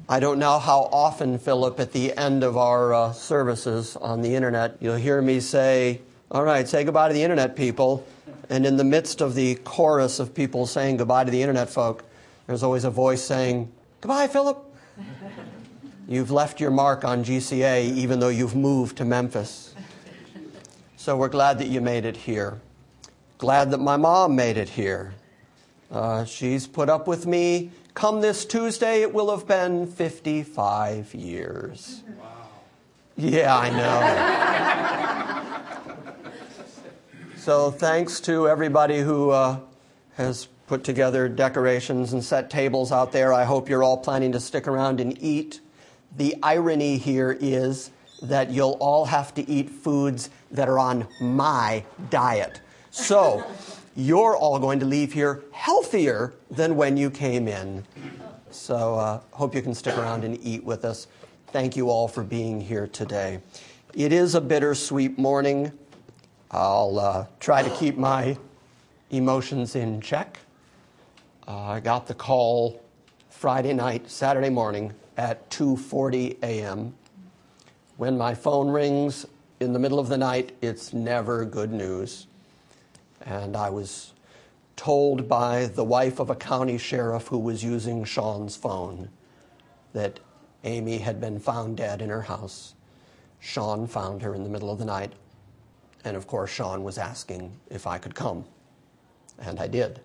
I don't know how often, Philip, at the end of our services on the internet, you'll hear me say, all right, say goodbye to the internet, people. And in the midst of the chorus of people saying goodbye to the internet folk, there's always a voice saying, goodbye, Philip. You've left your mark on GCA even though you've moved to Memphis. So we're glad that you made it here. Glad that my mom made it here. She's put up with me. Come this Tuesday, it will have been 55 years. Wow. Yeah, I know. So thanks to everybody who has put together decorations and set tables out there. I hope you're all planning to stick around and eat. The irony here is that you'll all have to eat foods that are on my diet. So you're all going to leave here healthier than when you came in. So hope you can stick around and eat with us. Thank you all for being here today. It is a bittersweet morning. I'll try to keep my emotions in check. I got the call Saturday morning at 2:40 a.m. When my phone rings in the middle of the night, it's never good news. And I was told by the wife of a county sheriff who was using Sean's phone that Amy had been found dead in her house. Sean found her in the middle of the night. And of course, Sean was asking if I could come. And I did.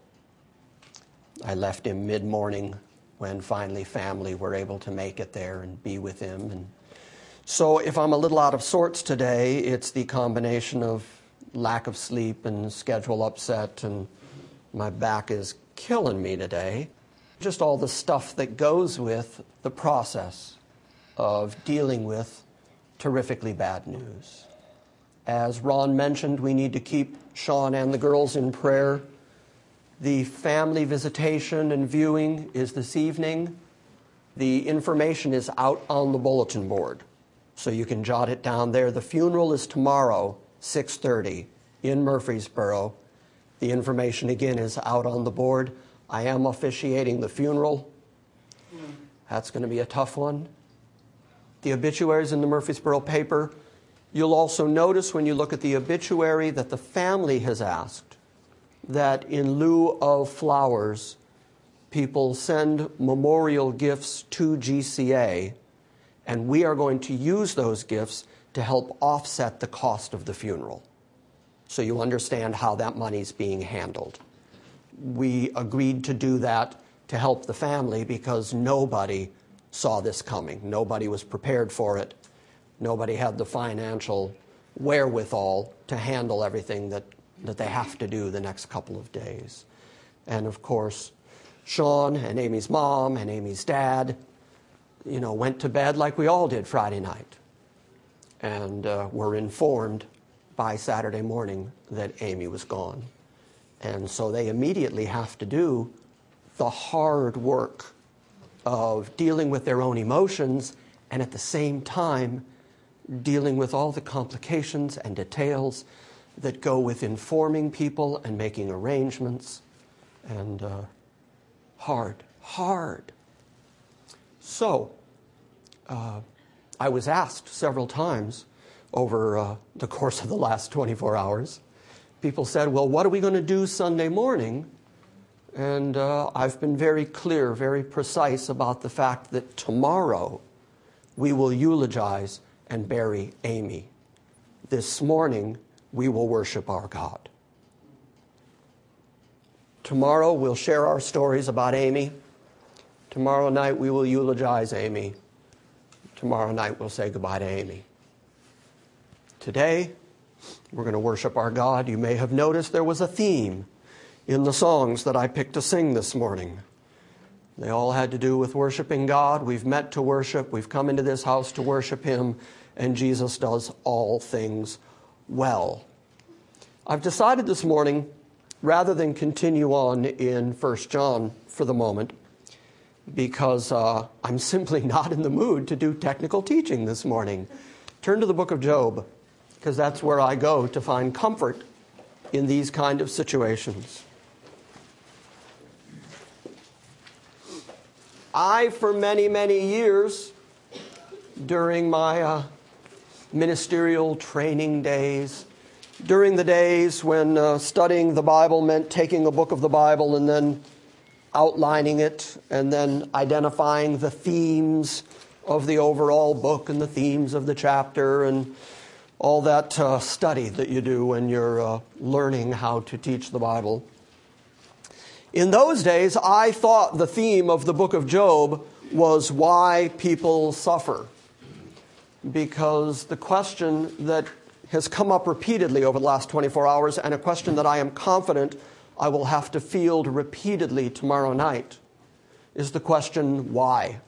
I left him mid-morning when finally family were able to make it there and be with him. And so if I'm a little out of sorts today, it's the combination of lack of sleep and schedule upset, and my back is killing me today. Just all the stuff that goes with the process of dealing with terrifically bad news. As Ron mentioned, we need to keep Sean and the girls in prayer. The family visitation and viewing is this evening. The information is out on the bulletin board, so you can jot it down there. The funeral is tomorrow, 6:30 in Murfreesboro. The information again is out on the board. I am officiating the funeral. That's going to be a tough one. The obituaries in the Murfreesboro paper. You'll also notice when you look at the obituary that the family has asked that in lieu of flowers, people send memorial gifts to GCA, and we are going to use those gifts to help offset the cost of the funeral. So you understand how that money's being handled. We agreed to do that to help the family because nobody saw this coming. Nobody was prepared for it. Nobody had the financial wherewithal to handle everything that they have to do the next couple of days. And of course, Sean and Amy's mom and Amy's dad, went to bed like we all did Friday night. And were informed by Saturday morning that Amy was gone. And so they immediately have to do the hard work of dealing with their own emotions and at the same time dealing with all the complications and details that go with informing people and making arrangements. And hard. So I was asked several times over the course of the last 24 hours. People said, well, what are we going to do Sunday morning? And I've been very clear, very precise about the fact that tomorrow we will eulogize and bury Amy. This morning we will worship our God. Tomorrow we'll share our stories about Amy. Tomorrow night we will eulogize Amy. Tomorrow night we'll say goodbye to Amy. Today, we're going to worship our God. You may have noticed there was a theme in the songs that I picked to sing this morning. They all had to do with worshiping God. We've met to worship. We've come into this house to worship Him, and Jesus does all things well. I've decided this morning, rather than continue on in 1 John for the moment, because I'm simply not in the mood to do technical teaching this morning. Turn to the book of Job, because that's where I go to find comfort in these kind of situations. for many, many years, during my ministerial training days, during the days when studying the Bible meant taking a book of the Bible and then outlining it and then identifying the themes of the overall book and the themes of the chapter and all that study that you do when you're learning how to teach the Bible. In those days, I thought the theme of the book of Job was why people suffer. Because the question that has come up repeatedly over the last 24 hours, and a question that I am confident I will have to field repeatedly tomorrow night, is the question, why?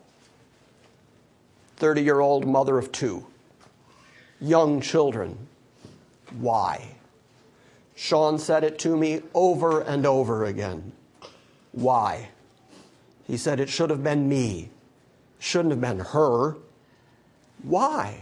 30-year-old mother of 2. Young children. Why? Sean said it to me over and over again. Why? He said it should have been me. Shouldn't have been her. Why?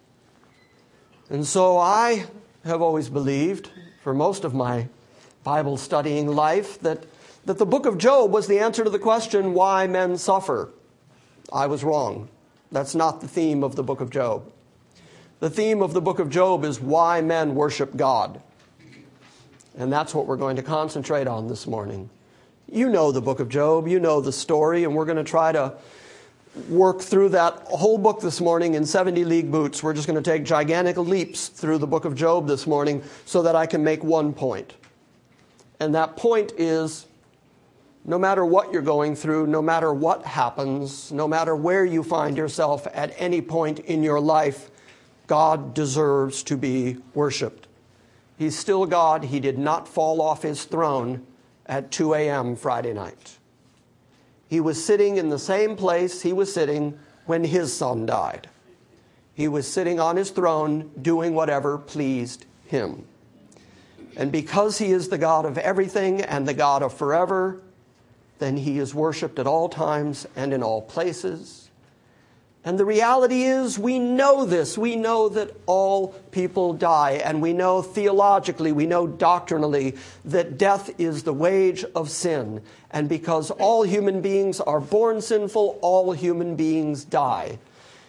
And so I have always believed, for most of my Bible studying life, that the book of Job was the answer to the question, why men suffer. I was wrong. That's not the theme of the book of Job. The theme of the book of Job is why men worship God. And that's what we're going to concentrate on this morning. You know the book of Job, you know the story, and we're going to try to work through that whole book this morning in 70 league boots. We're just going to take gigantic leaps through the book of Job this morning so that I can make one point. And that point is, no matter what you're going through, no matter what happens, no matter where you find yourself at any point in your life, God deserves to be worshiped. He's still God. He did not fall off his throne at 2 a.m. Friday night. He was sitting in the same place he was sitting when his son died. He was sitting on his throne doing whatever pleased him. And because he is the God of everything and the God of forever, then he is worshiped at all times and in all places. And the reality is, we know this. We know that all people die. And we know theologically, we know doctrinally, that death is the wage of sin. And because all human beings are born sinful, all human beings die.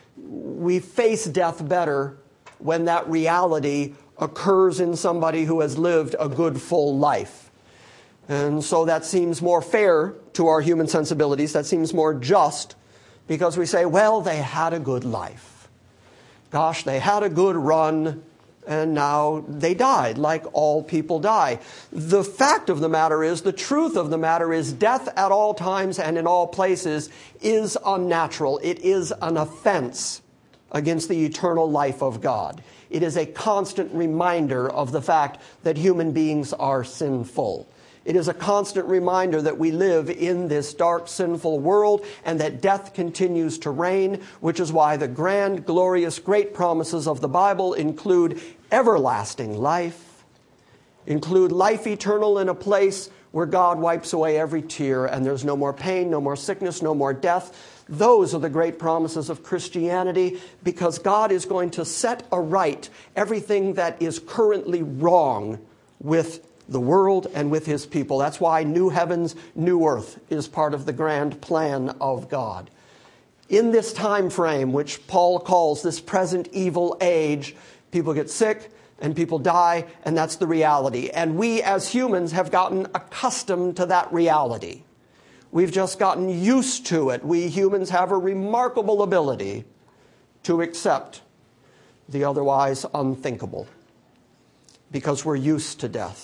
We face death better when that reality occurs in somebody who has lived a good, full life. And so that seems more fair to our human sensibilities. That seems more just. Because we say, well, they had a good life. Gosh, they had a good run, and now they died, like all people die. The fact of the matter is, the truth of the matter is, death at all times and in all places is unnatural. It is an offense against the eternal life of God. It is a constant reminder of the fact that human beings are sinful. It is a constant reminder that we live in this dark, sinful world and that death continues to reign, which is why the grand, glorious, great promises of the Bible include everlasting life, include life eternal in a place where God wipes away every tear and there's no more pain, no more sickness, no more death. Those are the great promises of Christianity because God is going to set aright everything that is currently wrong with the world and with his people. That's why new heavens, new earth is part of the grand plan of God. In this time frame, which Paul calls this present evil age, people get sick and people die, and that's the reality. And we as humans have gotten accustomed to that reality. We've just gotten used to it. We humans have a remarkable ability to accept the otherwise unthinkable because we're used to death.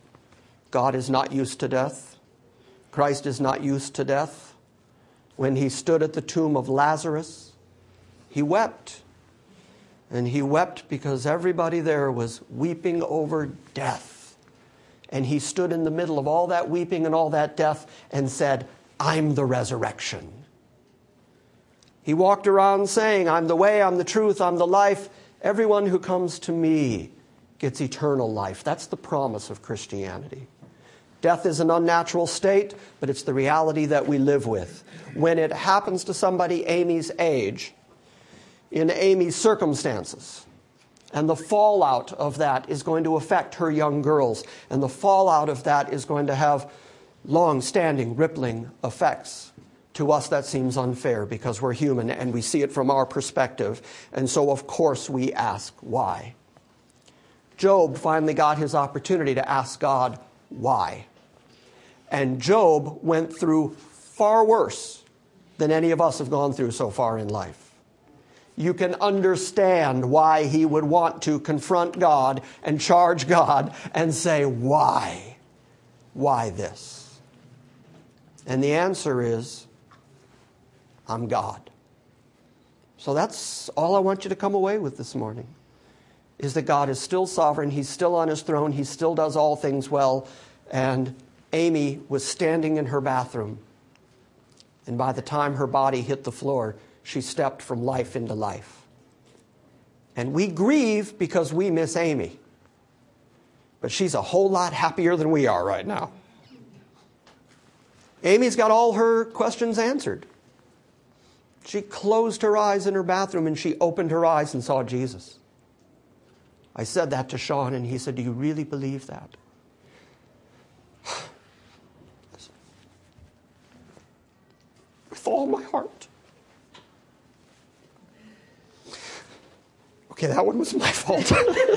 God is not used to death. Christ is not used to death. When he stood at the tomb of Lazarus, he wept. And he wept because everybody there was weeping over death. And he stood in the middle of all that weeping and all that death and said, I'm the resurrection. He walked around saying, I'm the way, I'm the truth, I'm the life. Everyone who comes to me gets eternal life. That's the promise of Christianity. Death is an unnatural state, but it's the reality that we live with. When it happens to somebody Amy's age, in Amy's circumstances, and the fallout of that is going to affect her young girls, and the fallout of that is going to have long-standing, rippling effects To us, that seems unfair because we're human and we see it from our perspective. And so, of course, we ask why. Job finally got his opportunity to ask God why. And Job went through far worse than any of us have gone through so far in life. You can understand why he would want to confront God and charge God and say, why? Why this? And the answer is, I'm God. So that's all I want you to come away with this morning, is that God is still sovereign. He's still on his throne. He still does all things well. And Amy was standing in her bathroom. And by the time her body hit the floor, she stepped from life into life. And we grieve because we miss Amy. But she's a whole lot happier than we are right now. Amy's got all her questions answered. She closed her eyes in her bathroom and she opened her eyes and saw Jesus. I said that to Sean and he said, do you really believe that? With all my heart. Okay, that one was my fault.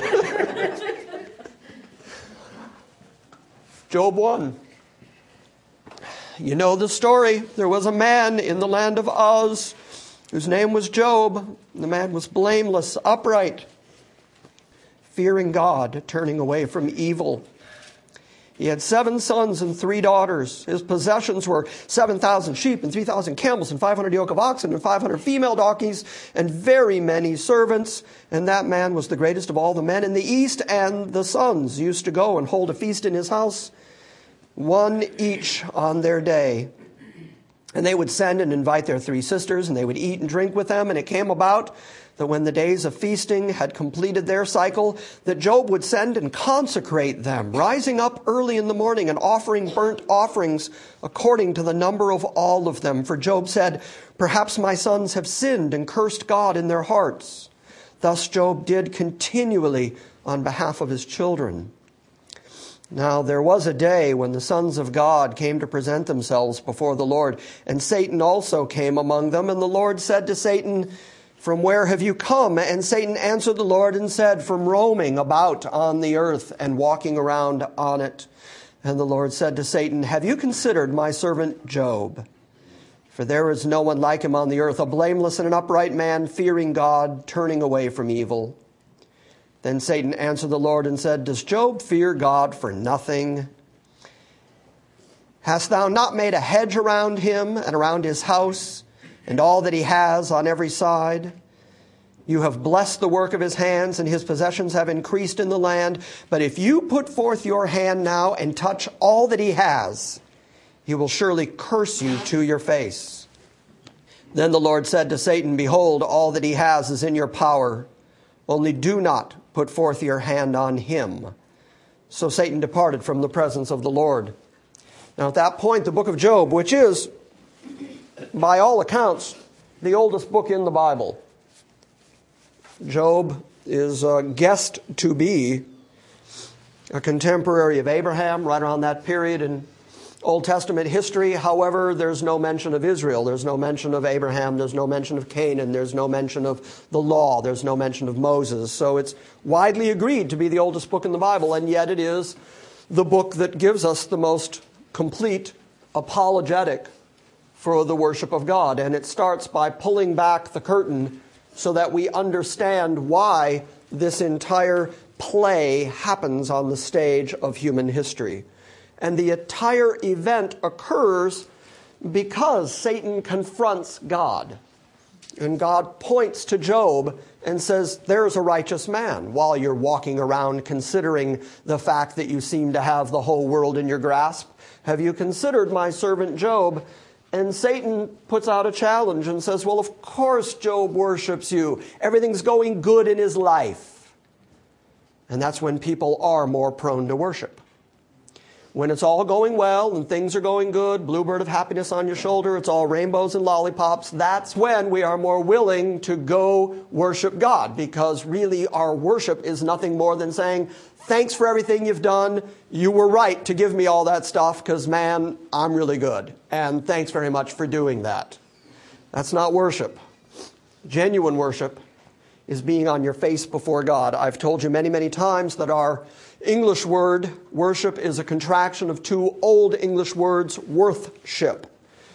Job 1. You know the story. There was a man in the land of Uz whose name was Job. The man was blameless, upright, fearing God, turning away from evil. He had 7 sons and 3 daughters. His possessions were 7,000 sheep and 3,000 camels and 500 yoke of oxen and 500 female donkeys and very many servants. And that man was the greatest of all the men in the east. And the sons used to go and hold a feast in his house, one each on their day. And they would send and invite their 3 sisters, and they would eat and drink with them. And it came about that when the days of feasting had completed their cycle, that Job would send and consecrate them, rising up early in the morning and offering burnt offerings according to the number of all of them. For Job said, perhaps my sons have sinned and cursed God in their hearts. Thus Job did continually on behalf of his children. Now there was a day when the sons of God came to present themselves before the Lord, and Satan also came among them. And the Lord said to Satan, from where have you come? And Satan answered the Lord and said, from roaming about on the earth and walking around on it. And the Lord said to Satan, have you considered my servant Job? For there is no one like him on the earth, a blameless and an upright man, fearing God, turning away from evil. Then Satan answered the Lord and said, does Job fear God for nothing? Hast thou not made a hedge around him and around his house and all that he has on every side? You have blessed the work of his hands, and his possessions have increased in the land. But if you put forth your hand now and touch all that he has, he will surely curse you to your face. Then the Lord said to Satan, behold, all that he has is in your power. Only do not put forth your hand on him. So Satan departed from the presence of the Lord. Now at that point, the book of Job, which is, by all accounts, the oldest book in the Bible. Job is guessed to be a contemporary of Abraham, right around that period in Old Testament history. However, there's no mention of Israel. There's no mention of Abraham. There's no mention of Canaan. There's no mention of the law. There's no mention of Moses. So it's widely agreed to be the oldest book in the Bible, and yet it is the book that gives us the most complete apologetic for the worship of God. And it starts by pulling back the curtain so that we understand why this entire play happens on the stage of human history. And the entire event occurs because Satan confronts God. And God points to Job and says, there's a righteous man, while you're walking around considering the fact that you seem to have the whole world in your grasp. Have you considered my servant Job? And Satan puts out a challenge and says, well, of course Job worships you. Everything's going good in his life. And that's when people are more prone to worship. When it's all going well and things are going good, bluebird of happiness on your shoulder, it's all rainbows and lollipops, that's when we are more willing to go worship God, because really our worship is nothing more than saying, thanks for everything you've done. You were right to give me all that stuff because, man, I'm really good. And thanks very much for doing that. That's not worship. Genuine worship is being on your face before God. I've told you many, many times that our English word, worship, is a contraction of two old English words, worthship.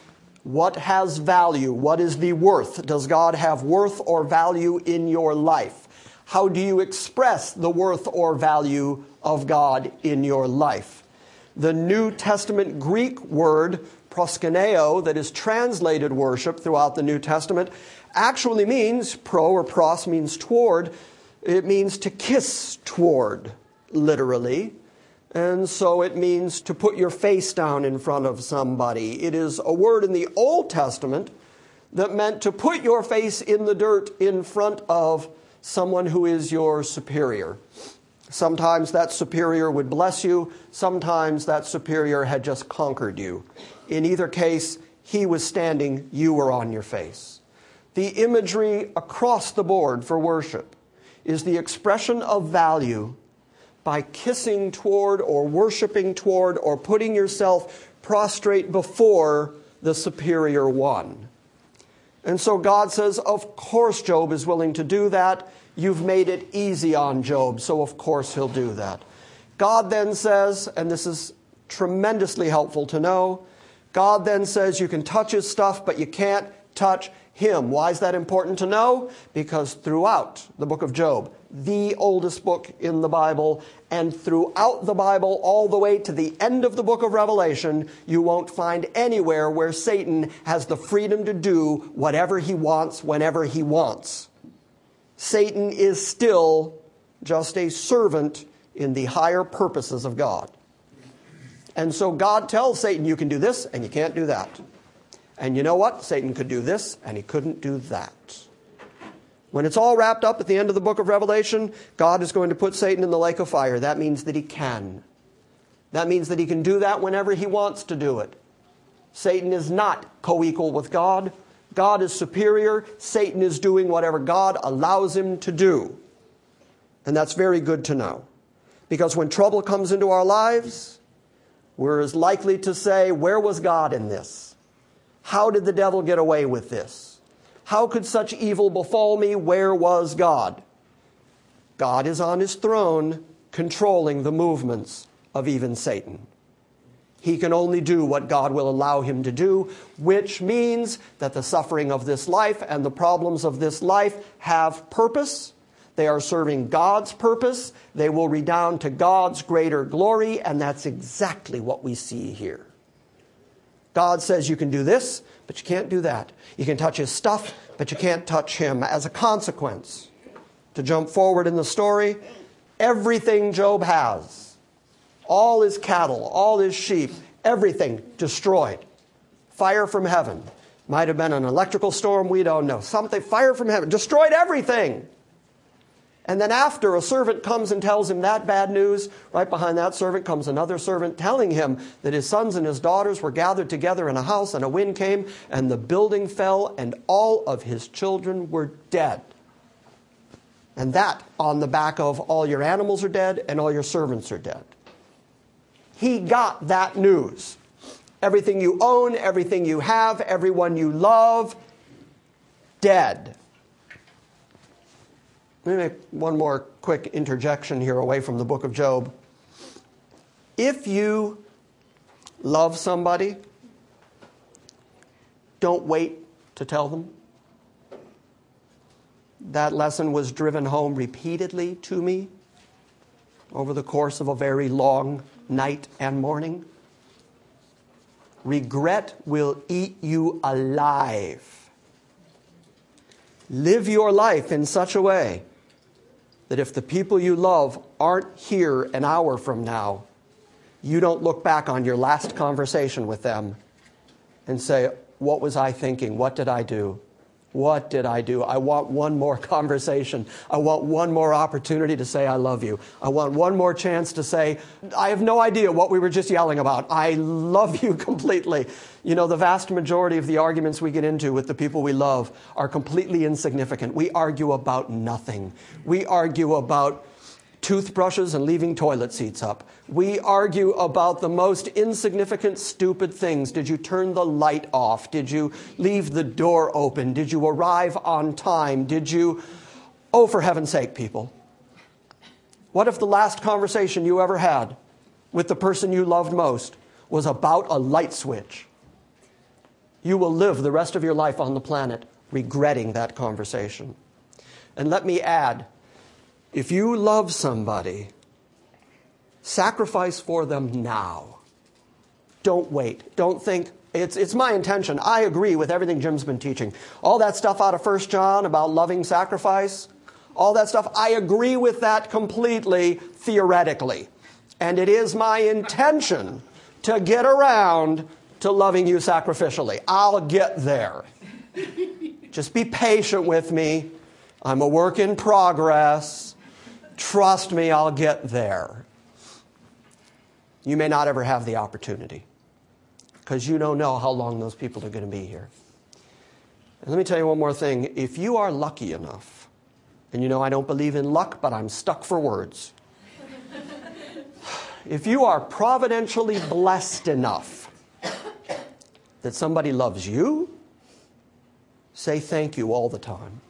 What has value? What is the worth? Does God have worth or value in your life? How do you express the worth or value of God in your life? The New Testament Greek word, proskuneo, that is translated worship throughout the New Testament, actually means, pro or pros means toward, it means to kiss toward, literally. And so it means to put your face down in front of somebody. It is a word in the Old Testament that meant to put your face in the dirt in front of someone who is your superior. Sometimes that superior would bless you. Sometimes that superior had just conquered you. In either case, he was standing, you were on your face. The imagery across the board for worship is the expression of value by kissing toward or worshiping toward or putting yourself prostrate before the superior one. And so God says, of course Job is willing to do that. You've made it easy on Job, so of course he'll do that. God then says, and this is tremendously helpful to know, God then says you can touch his stuff, but you can't touch him. Why is that important to know? Because throughout the book of Job, the oldest book in the Bible, and throughout the Bible all the way to the end of the book of Revelation, you won't find anywhere where Satan has the freedom to do whatever he wants whenever he wants. Satan is still just a servant in the higher purposes of God. And so God tells Satan, you can do this and you can't do that. And you know what? Satan could do this and he couldn't do that. When it's all wrapped up at the end of the book of Revelation, God is going to put Satan in the lake of fire. That means that he can. That means that he can do that whenever he wants to do it. Satan is not co-equal with God. God is superior. Satan is doing whatever God allows him to do. And that's very good to know. Because when trouble comes into our lives, we're as likely to say, where was God in this? How did the devil get away with this? How could such evil befall me? Where was God? God is on his throne, controlling the movements of even Satan. He can only do what God will allow him to do, which means that the suffering of this life and the problems of this life have purpose. They are serving God's purpose. They will redound to God's greater glory, and that's exactly what we see here. God says you can do this, but you can't do that. You can touch his stuff, but you can't touch him. As a consequence, to jump forward in the story, everything Job has, all his cattle, all his sheep, everything destroyed. Fire from heaven. Might have been an electrical storm, we don't know. Something, fire from heaven, destroyed everything. And then after a servant comes and tells him that bad news, right behind that servant comes another servant telling him that his sons and his daughters were gathered together in a house and a wind came and the building fell and all of his children were dead. And that on the back of all your animals are dead and all your servants are dead. He got that news. Everything you own, everything you have, everyone you love, dead. Let me make one more quick interjection here away from the book of Job. If you love somebody, don't wait to tell them. That lesson was driven home repeatedly to me over the course of a very long night and morning. Regret will eat you alive. Live your life in such a way that if the people you love aren't here an hour from now, you don't look back on your last conversation with them and say, what was I thinking? What did I do? What did I do? I want one more conversation. I want one more opportunity to say I love you. I want one more chance to say, I have no idea what we were just yelling about. I love you completely. You know, the vast majority of the arguments we get into with the people we love are completely insignificant. We argue about nothing. We argue about toothbrushes and leaving toilet seats up. We argue about the most insignificant, stupid things. Did you turn the light off? Did you leave the door open? Did you arrive on time? Did you... Oh, for heaven's sake, people. What if the last conversation you ever had with the person you loved most was about a light switch? You will live the rest of your life on the planet regretting that conversation. And let me add, if you love somebody, sacrifice for them now. Don't wait. Don't think, it's my intention. I agree with everything Jim's been teaching. All that stuff out of 1 John about loving sacrifice, all that stuff, I agree with that completely theoretically. And it is my intention to get around to loving you sacrificially. I'll get there. Just be patient with me. I'm a work in progress. Trust me, I'll get there. You may not ever have the opportunity because you don't know how long those people are going to be here. And let me tell you one more thing. If you are lucky enough, and you know I don't believe in luck, but I'm stuck for words. If you are providentially blessed enough that somebody loves you, say thank you all the time.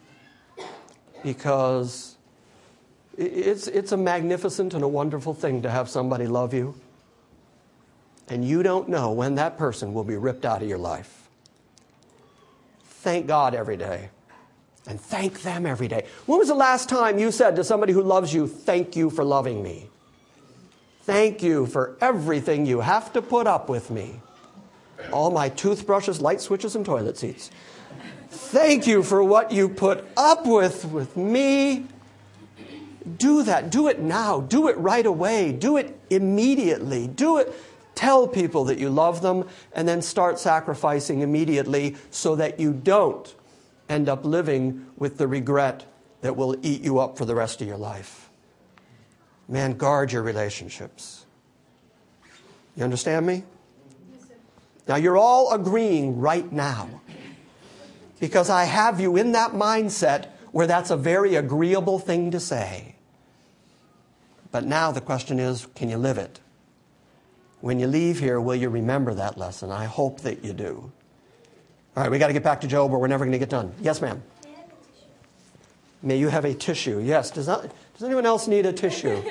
Because it's a magnificent and a wonderful thing to have somebody love you. And you don't know when that person will be ripped out of your life. Thank God every day. And thank them every day. When was the last time you said to somebody who loves you, thank you for loving me? Thank you for everything you have to put up with me. All my toothbrushes, light switches, and toilet seats. Thank you for what you put up with me. Do that. Do it now. Do it right away. Do it immediately. Do it. Tell people that you love them and then start sacrificing immediately so that you don't end up living with the regret that will eat you up for the rest of your life. Man, guard your relationships. You understand me? Now, you're all agreeing right now because I have you in that mindset where that's a very agreeable thing to say. But now the question is, can you live it? When you leave here, will you remember that lesson? I hope that you do. All right, we got to get back to Job or we're never going to get done. Yes, ma'am? May you have a tissue. Yes. Does anyone else need a tissue?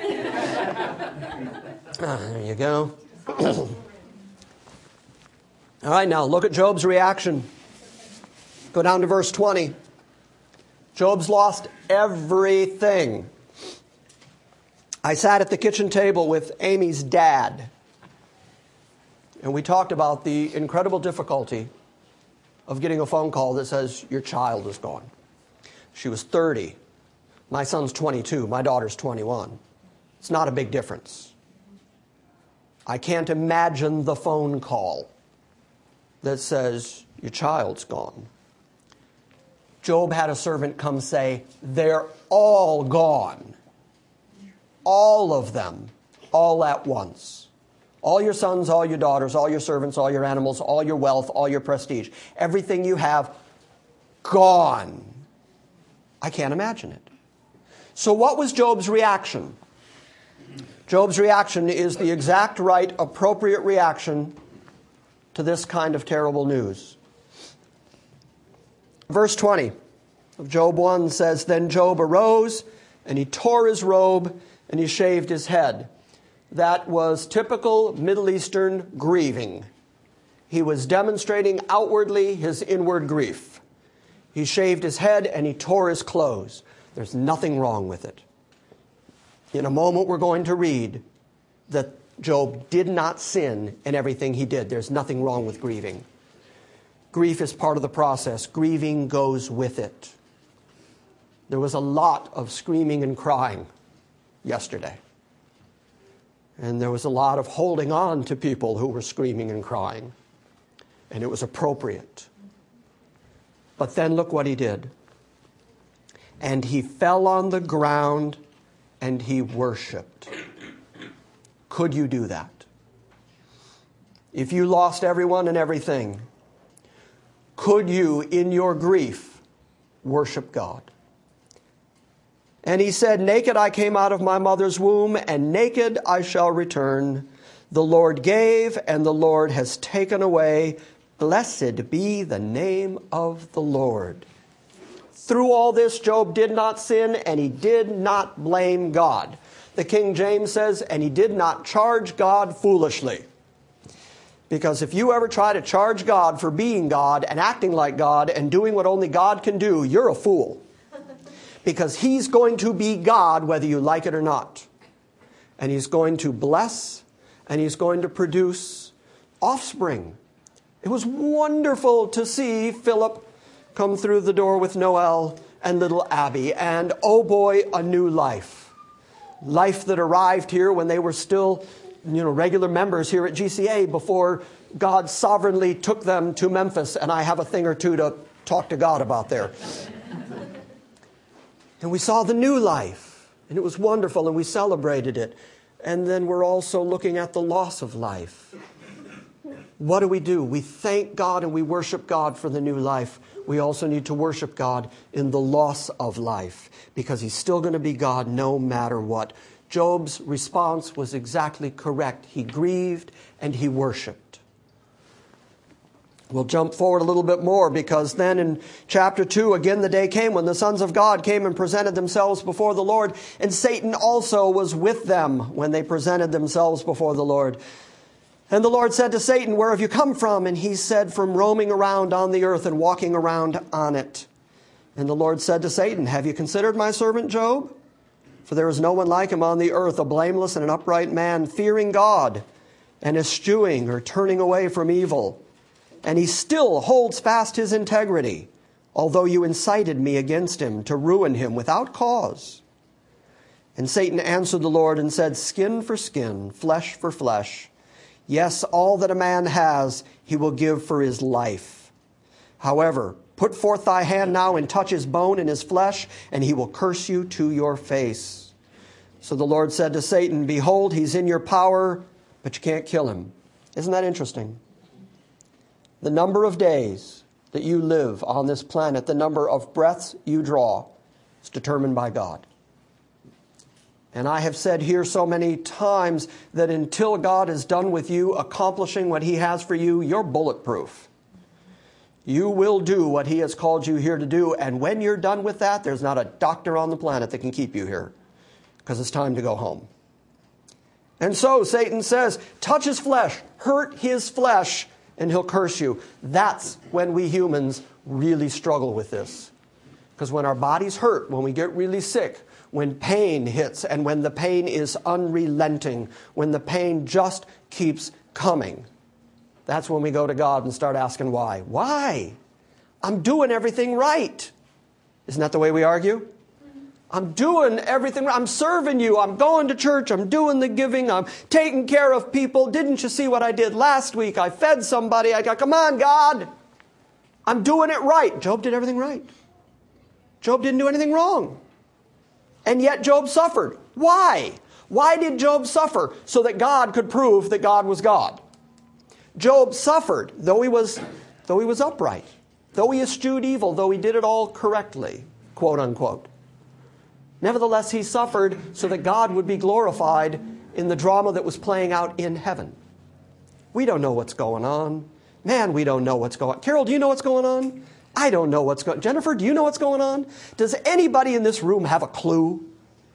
There you go. All right, now look at Job's reaction. Go down to verse 20. Job's lost everything. I sat at the kitchen table with Amy's dad, and we talked about the incredible difficulty of getting a phone call that says your child is gone. She was 30. My son's 22. My daughter's 21. It's not a big difference. I can't imagine the phone call that says your child's gone. Job had a servant come say, they're all gone. All of them, all at once. All your sons, all your daughters, all your servants, all your animals, all your wealth, all your prestige. Everything you have, gone. I can't imagine it. So what was Job's reaction? Job's reaction is the exact right, appropriate reaction to this kind of terrible news. Verse 20 of Job 1 says, Then Job arose, and he tore his robe, and he shaved his head. That was typical Middle Eastern grieving. He was demonstrating outwardly his inward grief. He shaved his head, and he tore his clothes. There's nothing wrong with it. In a moment, we're going to read that Job did not sin in everything he did. There's nothing wrong with grieving. Grief is part of the process. Grieving goes with it. There was a lot of screaming and crying yesterday. And there was a lot of holding on to people who were screaming and crying. And it was appropriate. But then look what he did. And he fell on the ground and he worshiped. Could you do that? If you lost everyone and everything, could you, in your grief, worship God? And he said, naked I came out of my mother's womb, and naked I shall return. The Lord gave, and the Lord has taken away. Blessed be the name of the Lord. Through all this, Job did not sin, and he did not blame God. The King James says, and he did not charge God foolishly. Because if you ever try to charge God for being God and acting like God and doing what only God can do, you're a fool. Because he's going to be God whether you like it or not. And he's going to bless, and he's going to produce offspring. It was wonderful to see Philip come through the door with Noel and little Abby. And oh boy, a new life. Life that arrived here when they were still, regular members here at GCA before God sovereignly took them to Memphis. And I have a thing or two to talk to God about there. And we saw the new life, and it was wonderful, and we celebrated it. And then we're also looking at the loss of life. What do? We thank God and we worship God for the new life. We also need to worship God in the loss of life, because he's still going to be God no matter what. Job's response was exactly correct. He grieved and he worshiped. We'll jump forward a little bit more, because then in chapter 2, again the day came when the sons of God came and presented themselves before the Lord, and Satan also was with them when they presented themselves before the Lord. And the Lord said to Satan, where have you come from? And he said, from roaming around on the earth and walking around on it. And the Lord said to Satan, have you considered my servant Job? For there is no one like him on the earth, a blameless and an upright man, fearing God and eschewing or turning away from evil. And he still holds fast his integrity, although you incited me against him to ruin him without cause. And Satan answered the Lord and said, skin for skin, flesh for flesh. Yes, all that a man has, he will give for his life. However, put forth thy hand now and touch his bone and his flesh, and he will curse you to your face. So the Lord said to Satan, behold, he's in your power, but you can't kill him. Isn't that interesting? The number of days that you live on this planet, the number of breaths you draw, is determined by God. And I have said here so many times that until God is done with you accomplishing what he has for you, you're bulletproof. You will do what he has called you here to do. And when you're done with that, there's not a doctor on the planet that can keep you here, because it's time to go home. And so Satan says, touch his flesh, hurt his flesh, and he'll curse you. That's when we humans really struggle with this. Because when our bodies hurt, when we get really sick, when pain hits, and when the pain is unrelenting, when the pain just keeps coming, that's when we go to God and start asking why. Why? I'm doing everything right. Isn't that the way we argue? I'm doing everything right. I'm serving you. I'm going to church. I'm doing the giving. I'm taking care of people. Didn't you see what I did last week? I fed somebody. Come on, God. I'm doing it right. Job did everything right. Job didn't do anything wrong. And yet Job suffered. Why? Why did Job suffer? So that God could prove that God was God. Job suffered, though he was upright, though he eschewed evil, though he did it all correctly, quote unquote. Nevertheless, he suffered so that God would be glorified in the drama that was playing out in heaven. We don't know what's going on. Man, we don't know what's going on. Carol, do you know what's going on? I don't know what's going on. Jennifer, do you know what's going on? Does anybody in this room have a clue?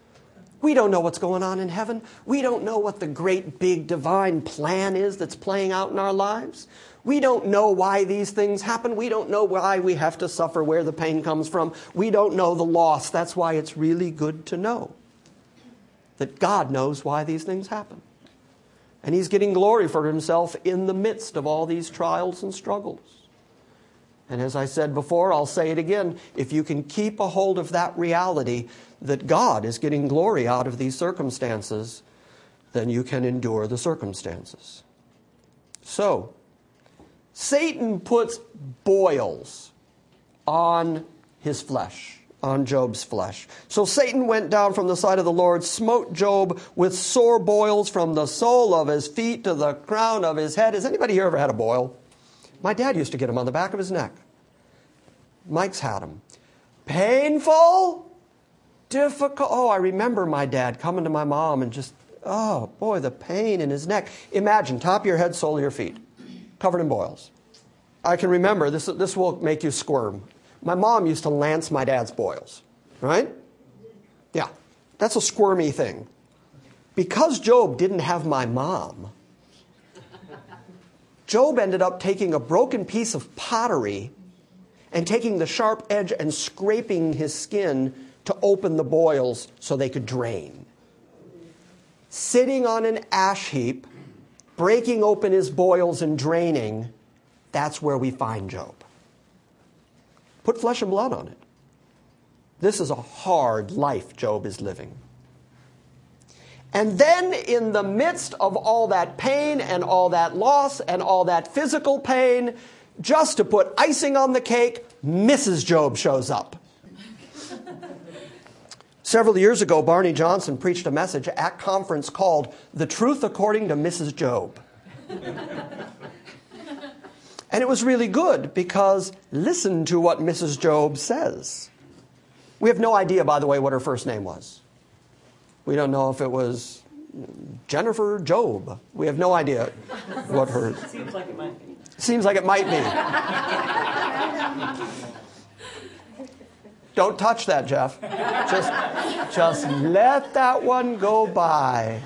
We don't know what's going on in heaven. We don't know what the great big divine plan is that's playing out in our lives. We don't know why these things happen. We don't know why we have to suffer, where the pain comes from. We don't know the loss. That's why it's really good to know that God knows why these things happen. And he's getting glory for himself in the midst of all these trials and struggles. And as I said before, I'll say it again, if you can keep a hold of that reality that God is getting glory out of these circumstances, then you can endure the circumstances. So, Satan puts boils on his flesh, on Job's flesh. So Satan went down from the side of the Lord, smote Job with sore boils from the sole of his feet to the crown of his head. Has anybody here ever had a boil? My dad used to get them on the back of his neck. Mike's had them. Painful, difficult. Oh, I remember my dad coming to my mom and just, oh boy, the pain in his neck. Imagine, top of your head, sole of your feet, covered in boils. I can remember, this will make you squirm. My mom used to lance my dad's boils, right? Yeah, that's a squirmy thing. Because Job didn't have my mom, Job ended up taking a broken piece of pottery and taking the sharp edge and scraping his skin to open the boils so they could drain. Sitting on an ash heap, breaking open his boils and draining, that's where we find Job. Put flesh and blood on it. This is a hard life Job is living. And then in the midst of all that pain and all that loss and all that physical pain, just to put icing on the cake, Mrs. Job shows up. Several years ago, Barney Johnson preached a message at conference called The Truth According to Mrs. Job. And it was really good because listen to what Mrs. Job says. We have no idea, by the way, what her first name was. We don't know if it was Jennifer Job. We have no idea what her... Seems like it might be. Seems like it might be. Don't touch that, Jeff. Just let that one go by.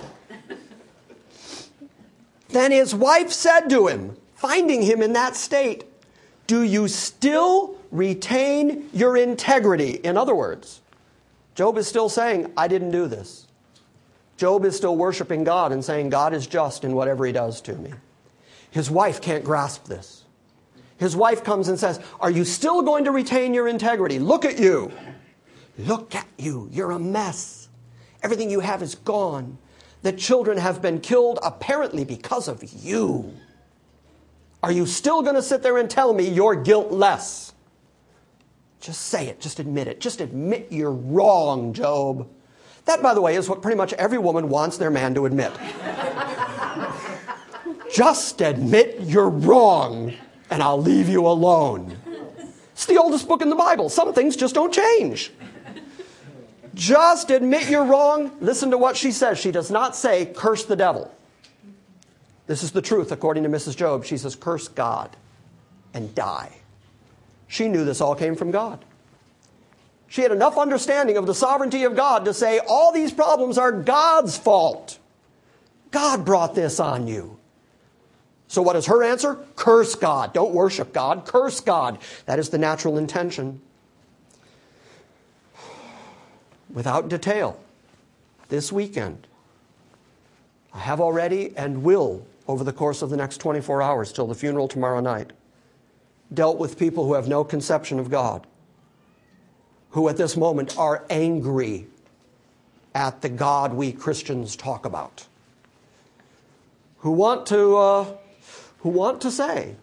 Then his wife said to him, finding him in that state, do you still retain your integrity? In other words, Job is still saying, I didn't do this. Job is still worshiping God and saying, God is just in whatever he does to me. His wife can't grasp this. His wife comes and says, are you still going to retain your integrity? Look at you. Look at you. You're a mess. Everything you have is gone. The children have been killed apparently because of you. Are you still going to sit there and tell me you're guiltless? Just say it. Just admit it. Just admit you're wrong, Job. That, by the way, is what pretty much every woman wants their man to admit. Just admit you're wrong, and I'll leave you alone. It's the oldest book in the Bible. Some things just don't change. Just admit you're wrong. Listen to what she says. She does not say, curse the devil. This is the truth, according to Mrs. Job. She says, curse God and die. She knew this all came from God. She had enough understanding of the sovereignty of God to say, all these problems are God's fault. God brought this on you. So what is her answer? Curse God. Don't worship God. Curse God. That is the natural intention. Without detail, this weekend, I have already and will, over the course of the next 24 hours till the funeral tomorrow night, dealt with people who have no conception of God, who at this moment are angry at the God we Christians talk about, who want to say,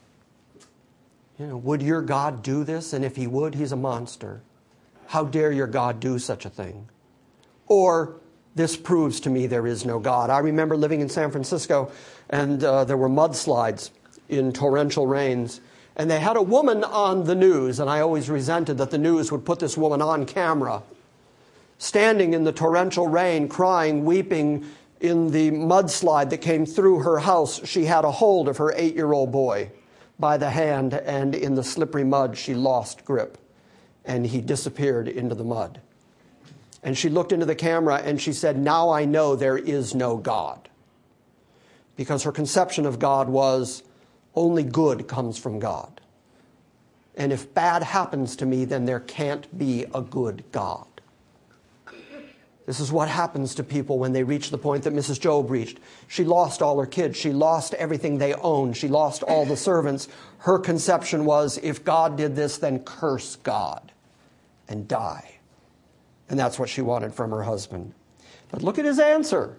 would your God do this? And if he would, he's a monster. How dare your God do such a thing? Or, this proves to me there is no God. I remember living in San Francisco, and there were mudslides in torrential rains. And they had a woman on the news, and I always resented that the news would put this woman on camera, standing in the torrential rain, crying, weeping in the mudslide that came through her house. She had a hold of her 8-year-old boy by the hand, and in the slippery mud she lost grip, and he disappeared into the mud. And she looked into the camera and she said, now I know there is no God. Because her conception of God was, only good comes from God. And if bad happens to me, then there can't be a good God. This is what happens to people when they reach the point that Mrs. Job reached. She lost all her kids. She lost everything they owned. She lost all the servants. Her conception was, if God did this, then curse God and die. And that's what she wanted from her husband. But look at his answer.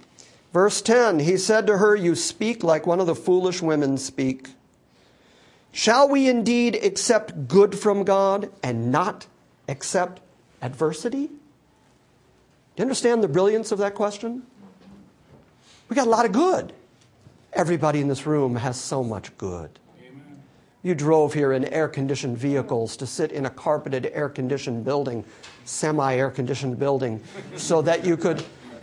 Verse 10, he said to her, you speak like one of the foolish women speak. Shall we indeed accept good from God and not accept adversity? Do you understand the brilliance of that question? We got a lot of good. Everybody in this room has so much good. Amen. You drove here in air-conditioned vehicles to sit in a carpeted air-conditioned building, semi-air-conditioned building, so that you could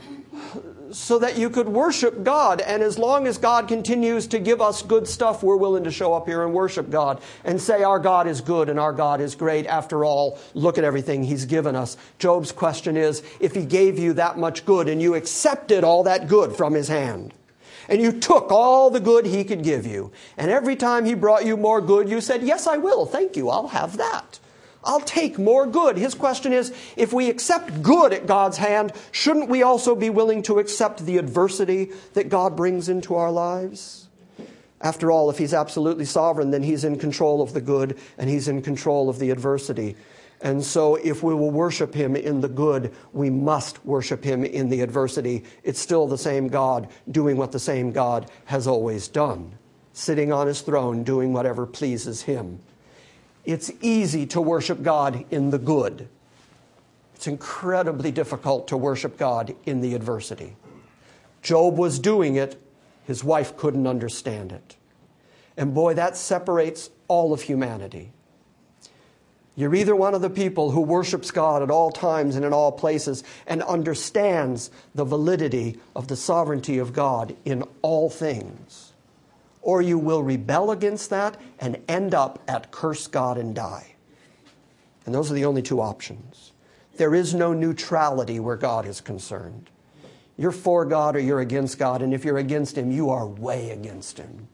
worship God. And as long as God continues to give us good stuff, we're willing to show up here and worship God and say our God is good and our God is great. After all, look at everything He's given us. Job's question is, if He gave you that much good and you accepted all that good from His hand, and you took all the good He could give you, and every time He brought you more good, you said, yes, I will. Thank you. I'll have that. I'll take more good. His question is, if we accept good at God's hand, shouldn't we also be willing to accept the adversity that God brings into our lives? After all, if He's absolutely sovereign, then He's in control of the good and He's in control of the adversity. And so if we will worship Him in the good, we must worship Him in the adversity. It's still the same God doing what the same God has always done, sitting on His throne, doing whatever pleases Him. It's easy to worship God in the good. It's incredibly difficult to worship God in the adversity. Job was doing it. His wife couldn't understand it. And boy, that separates all of humanity. You're either one of the people who worships God at all times and in all places and understands the validity of the sovereignty of God in all things, or you will rebel against that and end up at curse God and die. And those are the only two options. There is no neutrality where God is concerned. You're for God or you're against God, and if you're against Him, you are way against Him.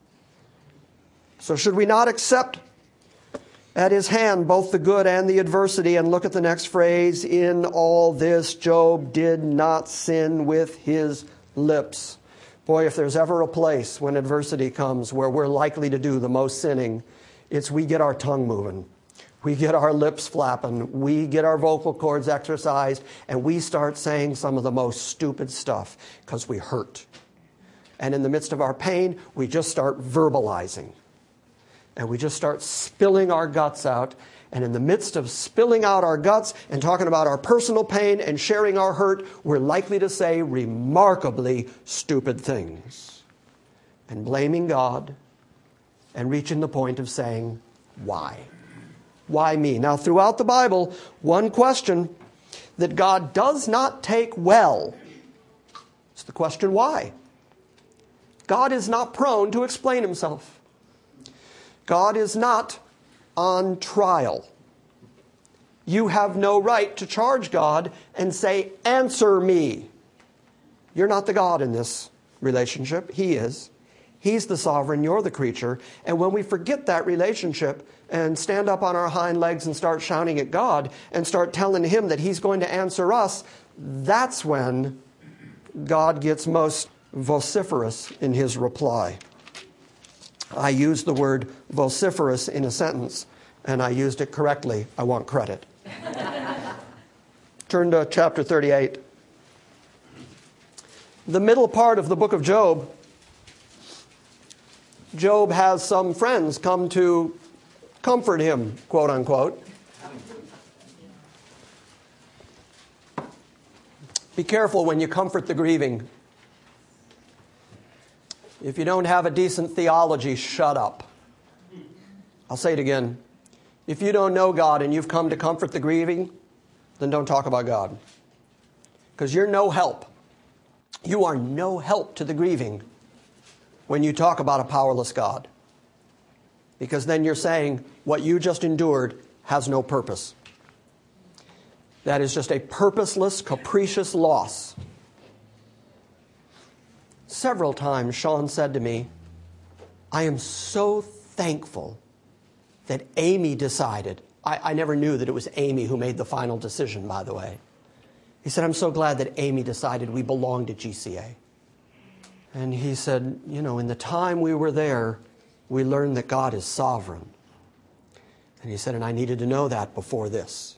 So should we not accept at His hand both the good and the adversity? And look at the next phrase. In all this, Job did not sin with his lips. Boy, if there's ever a place when adversity comes where we're likely to do the most sinning, it's we get our tongue moving. We get our lips flapping. We get our vocal cords exercised, and we start saying some of the most stupid stuff because we hurt. And in the midst of our pain, we just start verbalizing. And we just start spilling our guts out. And in the midst of spilling out our guts and talking about our personal pain and sharing our hurt, we're likely to say remarkably stupid things. And blaming God and reaching the point of saying, why? Why me? Now, throughout the Bible, one question that God does not take well is the question, why? God is not prone to explain Himself. God is not on trial. You have no right to charge God and say, answer me. You're not the God in this relationship. He is. He's the sovereign. You're the creature. And when we forget that relationship and stand up on our hind legs and start shouting at God and start telling Him that He's going to answer us, that's when God gets most vociferous in His reply. I used the word vociferous in a sentence, and I used it correctly. I want credit. Turn to chapter 38. The middle part of the book of Job, Job has some friends come to comfort him, quote unquote. Be careful when you comfort the grieving. If you don't have a decent theology, shut up. I'll say it again. If you don't know God and you've come to comfort the grieving, then don't talk about God. Because you're no help. You are no help to the grieving when you talk about a powerless God. Because then you're saying what you just endured has no purpose. That is just a purposeless, capricious loss. Several times Sean said to me, I am so thankful that Amy decided. I never knew that it was Amy who made the final decision, by the way. He said, I'm so glad that Amy decided we belong to GCA. And he said, you know, in the time we were there, we learned that God is sovereign. And he said, and I needed to know that before this.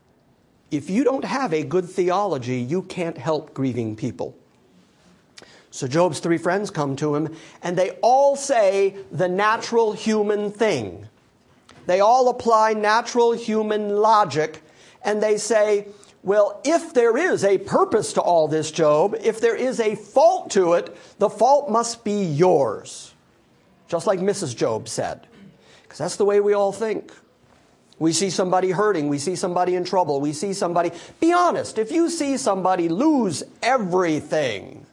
If you don't have a good theology, you can't help grieving people. So Job's three friends come to him, and they all say the natural human thing. They all apply natural human logic, and they say, well, if there is a purpose to all this, Job, if there is a fault to it, the fault must be yours. Just like Mrs. Job said. Because that's the way we all think. We see somebody hurting. We see somebody in trouble. We see somebody... Be honest, if you see somebody lose everything,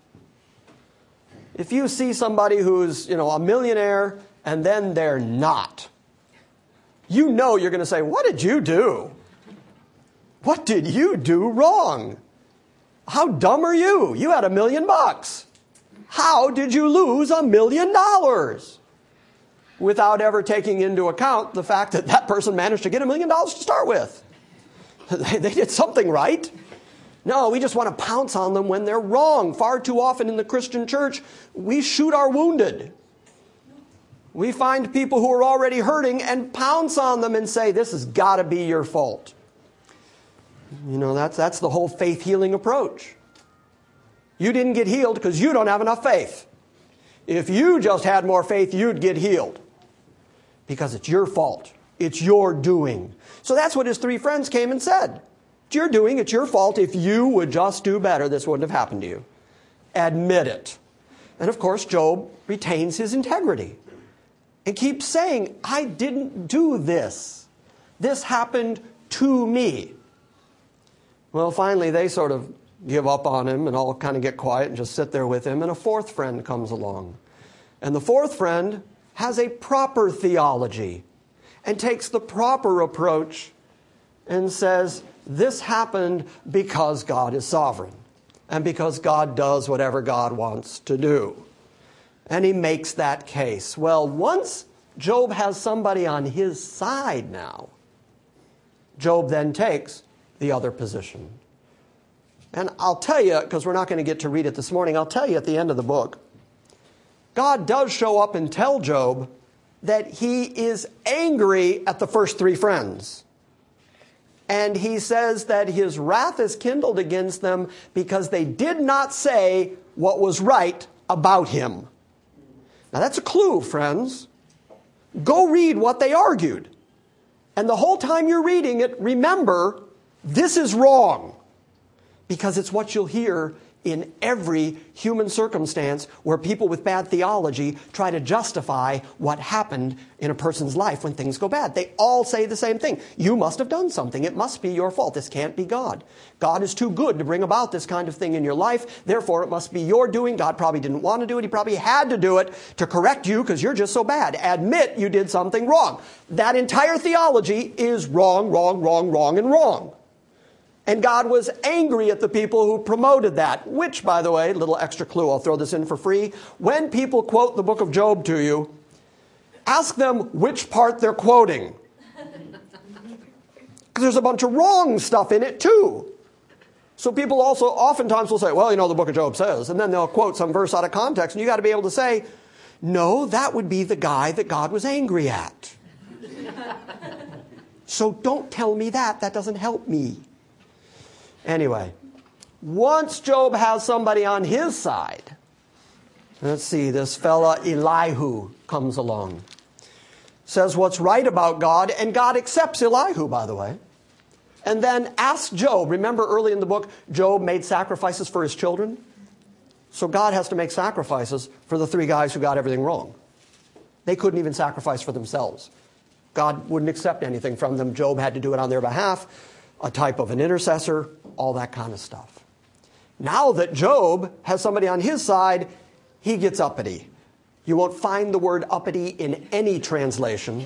if you see somebody who's, a millionaire and then they're not, you know you're going to say, what did you do? What did you do wrong? How dumb are you? You had $1 million. How did you lose $1 million? Without ever taking into account the fact that that person managed to get $1 million to start with. They did something right. No, we just want to pounce on them when they're wrong. Far too often in the Christian church, we shoot our wounded. We find people who are already hurting and pounce on them and say, this has got to be your fault. That's the whole faith healing approach. You didn't get healed because you don't have enough faith. If you just had more faith, you'd get healed. Because it's your fault. It's your doing. So that's what his three friends came and said. It's your doing. It's your fault. If you would just do better, this wouldn't have happened to you. Admit it. And of course, Job retains his integrity. And keeps saying, I didn't do this. This happened to me. Well, finally, they sort of give up on him and all kind of get quiet and just sit there with him. And a fourth friend comes along. And the fourth friend has a proper theology and takes the proper approach and says, this happened because God is sovereign and because God does whatever God wants to do. And he makes that case. Well, once Job has somebody on his side now, Job then takes the other position. And I'll tell you, because we're not going to get to read it this morning, I'll tell you at the end of the book, God does show up and tell Job that he is angry at the first three friends. And he says that his wrath is kindled against them because they did not say what was right about him. Now that's a clue, friends. Go read what they argued. And the whole time you're reading it, remember, this is wrong. Because it's what you'll hear in every human circumstance where people with bad theology try to justify what happened in a person's life when things go bad. They all say the same thing. You must have done something. It must be your fault. This can't be God. God is too good to bring about this kind of thing in your life. Therefore, it must be your doing. God probably didn't want to do it. He probably had to do it to correct you because you're just so bad. Admit you did something wrong. That entire theology is wrong, wrong, wrong, wrong, and wrong. And God was angry at the people who promoted that, which, by the way, little extra clue, I'll throw this in for free. When people quote the book of Job to you, ask them which part they're quoting. Because there's a bunch of wrong stuff in it, too. So people also oftentimes will say, well, the book of Job says, and then they'll quote some verse out of context, and you got to be able to say, no, that would be the guy that God was angry at. So don't tell me that. That doesn't help me. Anyway, once Job has somebody on his side, let's see, this fella Elihu comes along, says what's right about God, and God accepts Elihu, by the way, and then asks Job. Remember early in the book, Job made sacrifices for his children? So God has to make sacrifices for the three guys who got everything wrong. They couldn't even sacrifice for themselves. God wouldn't accept anything from them. Job had to do it on their behalf, a type of an intercessor, all that kind of stuff. Now that Job has somebody on his side, he gets uppity. You won't find the word uppity in any translation.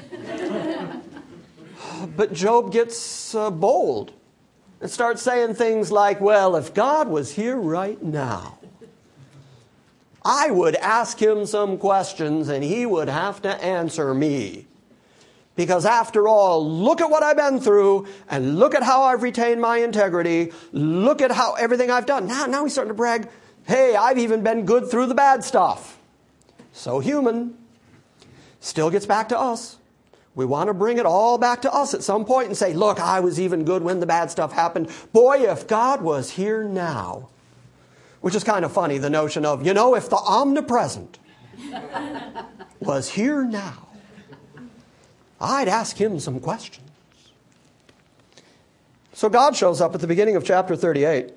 But Job gets bold and starts saying things like, well, if God was here right now, I would ask him some questions and he would have to answer me. Because after all, look at what I've been through, and look at how I've retained my integrity. Look at how everything I've done. Now he's starting to brag, hey, I've even been good through the bad stuff. So human. Still gets back to us. We want to bring it all back to us at some point and say, look, I was even good when the bad stuff happened. Boy, if God was here now. Which is kind of funny, the notion of, if the omnipresent was here now, I'd ask him some questions. So God shows up at the beginning of chapter 38,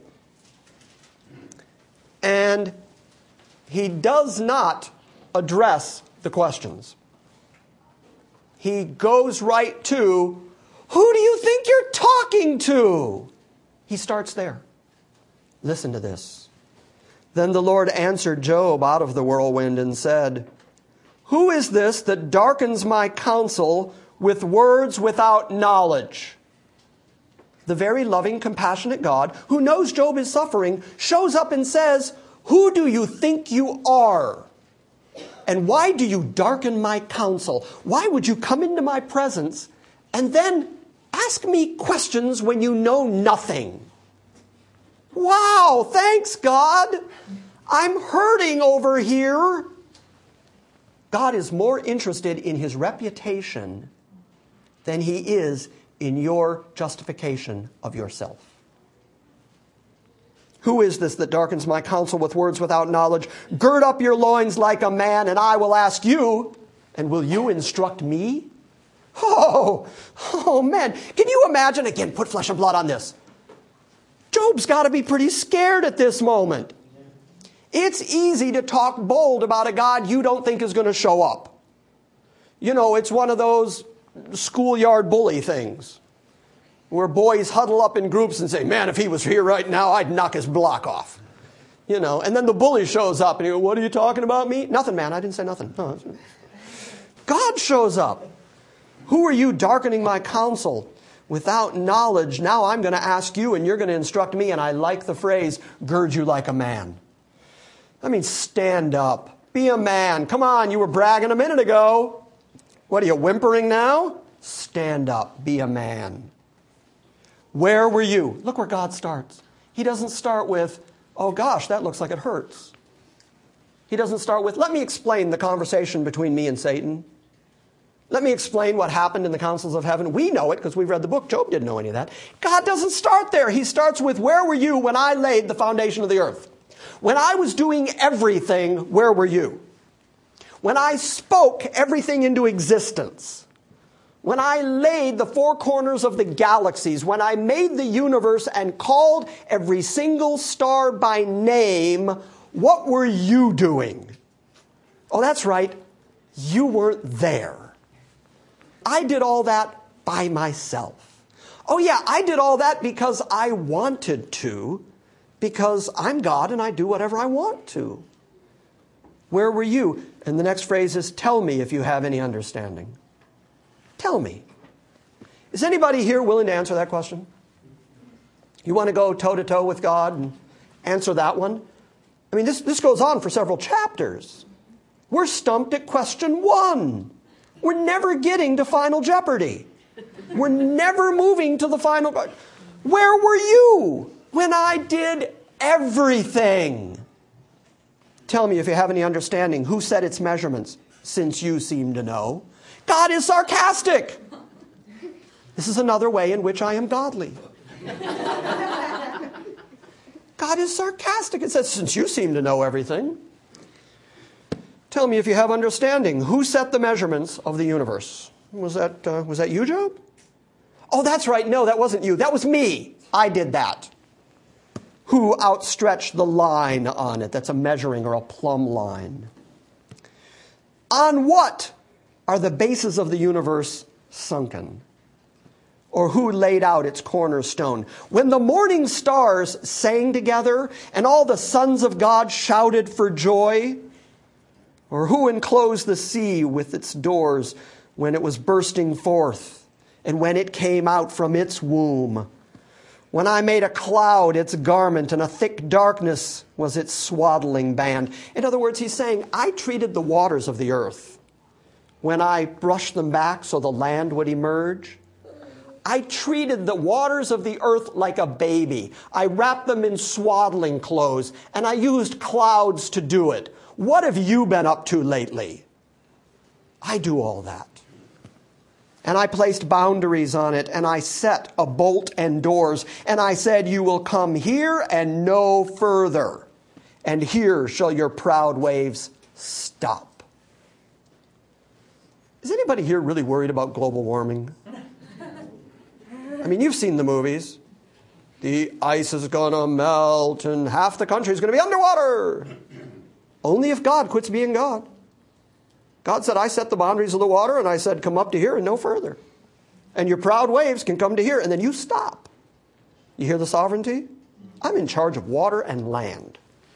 and he does not address the questions. He goes right to, who do you think you're talking to? He starts there. Listen to this. Then the Lord answered Job out of the whirlwind and said, who is this that darkens my counsel with words without knowledge? The very loving, compassionate God, who knows Job is suffering, shows up and says, who do you think you are? And why do you darken my counsel? Why would you come into my presence and then ask me questions when you know nothing? Wow, thanks, God. I'm hurting over here. God is more interested in his reputation than he is in your justification of yourself. Who is this that darkens my counsel with words without knowledge? Gird up your loins like a man, and I will ask you, and will you instruct me? Oh man, can you imagine? Again, put flesh and blood on this. Job's got to be pretty scared at this moment. It's easy to talk bold about a God you don't think is going to show up. It's one of those schoolyard bully things where boys huddle up in groups and say, man, if he was here right now, I'd knock his block off. And then the bully shows up and you go, what are you talking about me? Nothing, man, I didn't say nothing. No. God shows up. Who are you darkening my counsel without knowledge? Now I'm going to ask you and you're going to instruct me. And I like the phrase, gird you like a man. Stand up. Be a man. Come on, you were bragging a minute ago. What are you, whimpering now? Stand up. Be a man. Where were you? Look where God starts. He doesn't start with, oh gosh, that looks like it hurts. He doesn't start with, let me explain the conversation between me and Satan. Let me explain what happened in the councils of heaven. We know it because we've read the book. Job didn't know any of that. God doesn't start there. He starts with, where were you when I laid the foundation of the earth? When I was doing everything, where were you? When I spoke everything into existence, when I laid the four corners of the galaxies, when I made the universe and called every single star by name, what were you doing? Oh, that's right. You weren't there. I did all that by myself. Oh yeah, I did all that because I wanted to, because I'm God and I do whatever I want to. Where were you? And the next phrase is, tell me if you have any understanding. Tell me. Is anybody here willing to answer that question? You want to go toe-to-toe with God and answer that one? This goes on for several chapters. We're stumped at question 1. We're never getting to Final Jeopardy. We're never moving to the final. Where were you when I did everything? Tell me if you have any understanding. Who set its measurements, since you seem to know? God is sarcastic. This is another way in which I am godly. God is sarcastic. It says, since you seem to know everything. Tell me if you have understanding. Who set the measurements of the universe? Was that you, Job? Oh, that's right. No, that wasn't you. That was me. I did that. Who outstretched the line on it? That's a measuring or a plumb line. On what are the bases of the universe sunken? Or who laid out its cornerstone? When the morning stars sang together and all the sons of God shouted for joy? Or who enclosed the sea with its doors when it was bursting forth and when it came out from its womb? When I made a cloud its garment and a thick darkness was its swaddling band. In other words, he's saying, I treated the waters of the earth when I brushed them back so the land would emerge. I treated the waters of the earth like a baby. I wrapped them in swaddling clothes and I used clouds to do it. What have you been up to lately? I do all that. And I placed boundaries on it, and I set a bolt and doors, and I said, you will come here and no further. and here shall your proud waves stop. Is anybody here really worried about global warming? I mean, you've seen the movies. The ice is going to melt and half the country is going to be underwater. Only if God quits being God. God said, I set the boundaries of the water, and I said, come up to here and no further. And your proud waves can come to here, and then you stop. You hear the sovereignty? I'm in charge of water and land.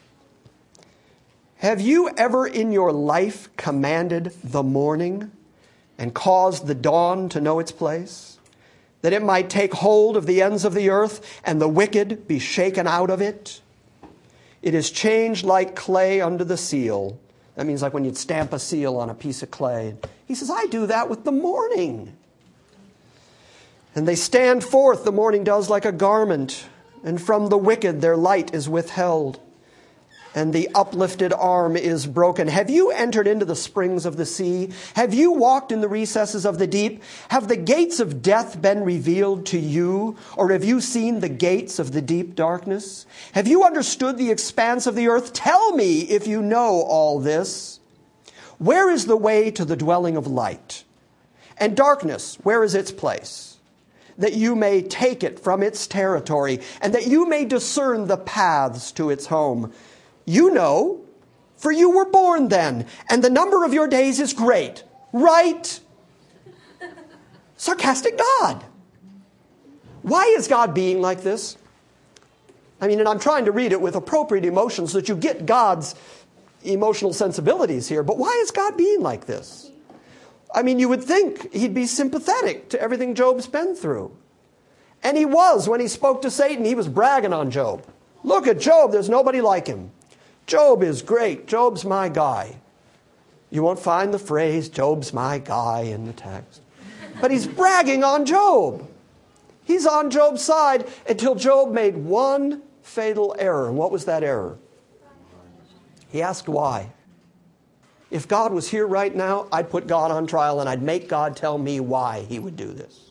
Have you ever in your life commanded the morning and caused the dawn to know its place, that it might take hold of the ends of the earth and the wicked be shaken out of it? It is changed like clay under the seal. That means like when you'd stamp a seal on a piece of clay. He says, I do that with the morning. And they stand forth, the morning does, like a garment, and from the wicked their light is withheld, and the uplifted arm is broken. Have you entered into the springs of the sea? Have you walked in the recesses of the deep? Have the gates of death been revealed to you? Or have you seen the gates of the deep darkness? Have you understood the expanse of the earth? Tell me if you know all this. Where is the way to the dwelling of light? And darkness, where is its place? That you may take it from its territory, and that you may discern the paths to its home. You know, for you were born then, and the number of your days is great. Right? Sarcastic God. Why is God being like this? I mean, and I'm trying to read it with appropriate emotions so that you get God's emotional sensibilities here, but why is God being like this? I mean, you would think he'd be sympathetic to everything Job's been through. And he was. When he spoke to Satan, he was bragging on Job. Look at Job, there's nobody like him. Job is great. Job's my guy. You won't find the phrase, Job's my guy, in the text. But he's bragging on Job. He's on Job's side until Job made one fatal error. And what was that error? He asked why. If God was here right now, I'd put God on trial and I'd make God tell me why he would do this.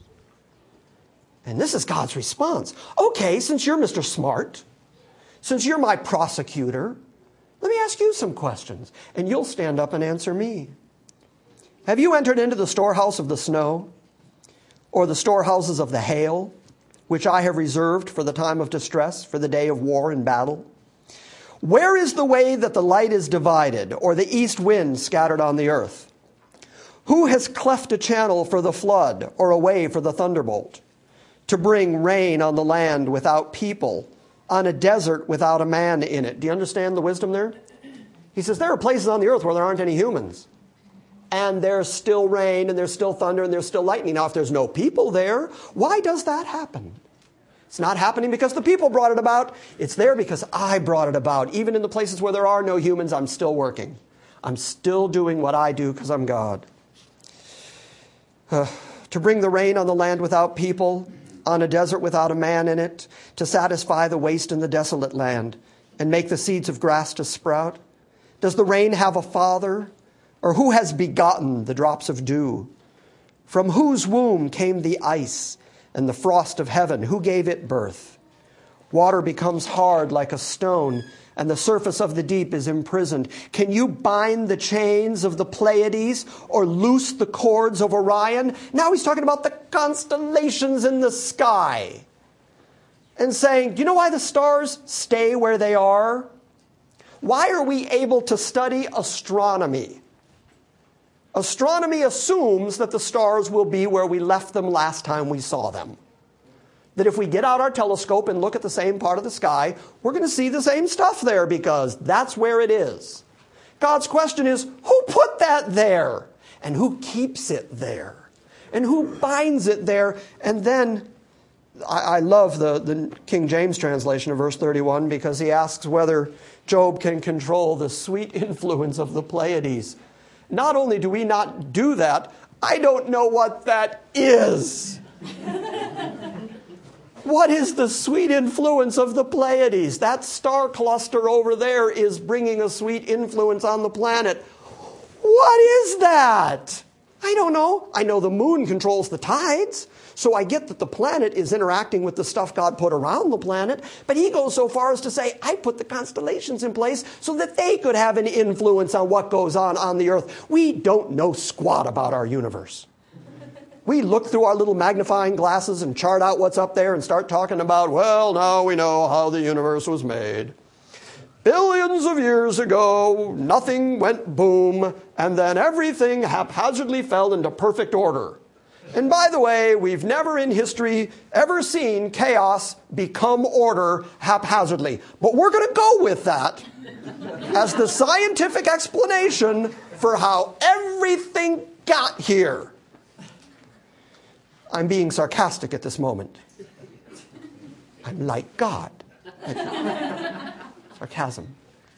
And this is God's response. Okay, since you're Mr. Smart, since you're my prosecutor, let me ask you some questions, and you'll stand up and answer me. Have you entered into the storehouse of the snow, or the storehouses of the hail, which I have reserved for the time of distress, for the day of war and battle? Where is the way that the light is divided, or the east wind scattered on the earth? Who has cleft a channel for the flood, or a way for the thunderbolt, to bring rain on the land without people, on a desert without a man in it? Do you understand the wisdom there? He says there are places on the earth where there aren't any humans. And there's still rain, and there's still thunder, and there's still lightning. Now, if there's no people there, why does that happen? It's not happening because the people brought it about. It's there because I brought it about. Even in the places where there are no humans, I'm still working. I'm still doing what I do because I'm God. To bring the rain on the land without people, on a desert without a man in it, to satisfy the waste and the desolate land, and make the seeds of grass to sprout? Does the rain have a father? Or who has begotten the drops of dew? From whose womb came the ice and the frost of heaven? Who gave it birth? Water becomes hard like a stone, and the surface of the deep is imprisoned. Can you bind the chains of the Pleiades or loose the cords of Orion? Now he's talking about the constellations in the sky and saying, do you know why the stars stay where they are? Why are we able to study astronomy? Astronomy assumes that the stars will be where we left them last time we saw them. That if we get out our telescope and look at the same part of the sky, we're going to see the same stuff there because that's where it is. God's question is, who put that there? And who keeps it there? And who binds it there? And then, I love the King James translation of verse 31 because he asks whether Job can control the sweet influence of the Pleiades. Not only do we not do that, I don't know what that is. What is the sweet influence of the Pleiades? That star cluster over there is bringing a sweet influence on the planet. What is that? I don't know. I know the moon controls the tides. So I get that the planet is interacting with the stuff God put around the planet. But he goes so far as to say, I put the constellations in place so that they could have an influence on what goes on the earth. We don't know squat about our universe. We look through our little magnifying glasses and chart out what's up there and start talking about, well, now we know how the universe was made. Billions of years ago, nothing went boom, and then everything haphazardly fell into perfect order. And by the way, we've never in history ever seen chaos become order haphazardly. But we're going to go with that as the scientific explanation for how everything got here. I'm being sarcastic at this moment. I'm like God. Sarcasm.